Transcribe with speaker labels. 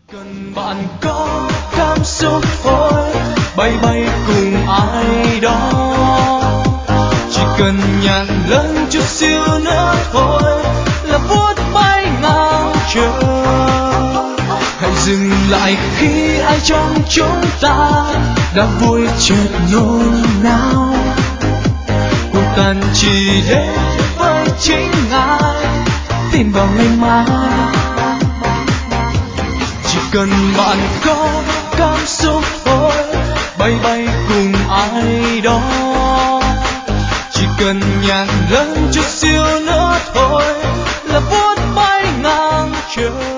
Speaker 1: Cần bạn có cảm xúc thôi, bay bay cùng ai đó, chỉ cần nhàn lên chút xíu nữa thôi là vút bay ngang trời. Hãy dừng lại khi ai trong chúng ta đã vui chợt nôn nao, cuộc tan chỉ đến với chính ai tin vào ngày mai. Chỉ cần bạn có cảm xúc thôi, bay bay cùng ai đó, chỉ cần nhàn lên chút xíu nữa thôi là vút bay ngang trời.